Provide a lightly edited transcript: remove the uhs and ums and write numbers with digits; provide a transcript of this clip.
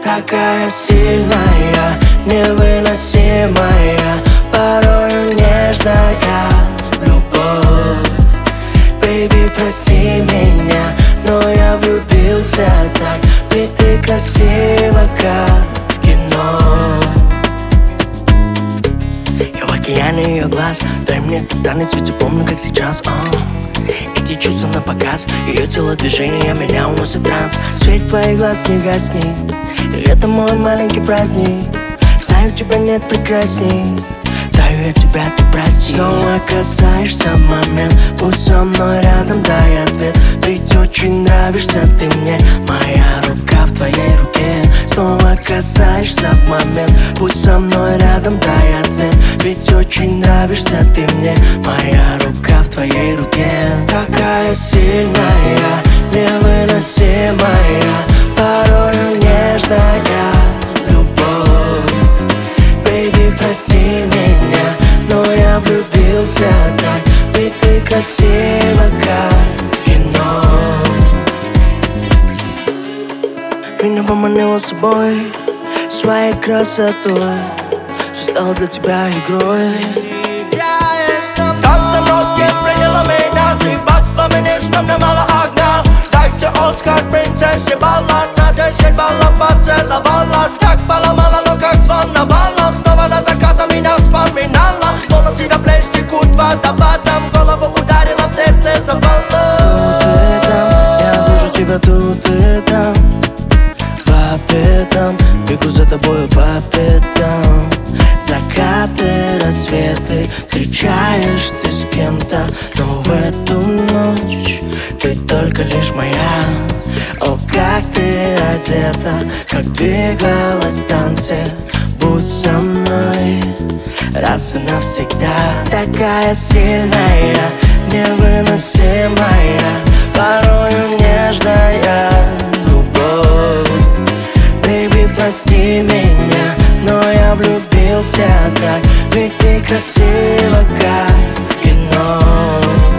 Такая сильная, невыносимая, порою нежная любовь. Бэйби, прости меня, но я влюбился так, ведь ты красива, как в кино. Я в океане ее глаз, дай мне этот танец, ведь я помню, как сейчас. Эти чувства на показ, ее телодвижения меня уносят в транс. Свет твоих глаз не гаснет, это мой маленький праздник. Знаю, тебя нет прекрасней, даю я тебя, ты прости. Снова касаешься момент, будь со мной рядом, дай ответ. Ведь очень нравишься ты мне, моя рука в твоей руке. Снова касаешься момент, будь со мной рядом, дай ответ. Ведь очень нравишься ты мне, моя рука в твоей руке. Такая сильная, невыносимая, порою нежная любовь. Бэйби, прости меня, но я влюбился так, ведь ты красива, как в кино. Меня поманила с собой своей красотой, все стало для тебя игрой. Как заморозки приняла меня, ты воспламенишь, но мне мало огня. Дайте Оскар принцессе баллад, на 10 баллов поцеловала. Так поломала, но как взволновала, снова до заката меня вспоминала. Волосы до плеч текут водопадом, голову ударила, в сердце запало. Тут и там, я вижу тебя тут и там, по пятам, бегу за тобою по пятам. Закаты, рассветы, встречаешь ты с кем-то, но в эту ночь ты только лишь моя. О, как ты одета, как двигалась в танце, будь со мной раз и навсегда. Такая сильная, невыносимая, порою нежная любовь. Бэйби, прости меня, но я влюбился так, ведь ты красива, как в кино.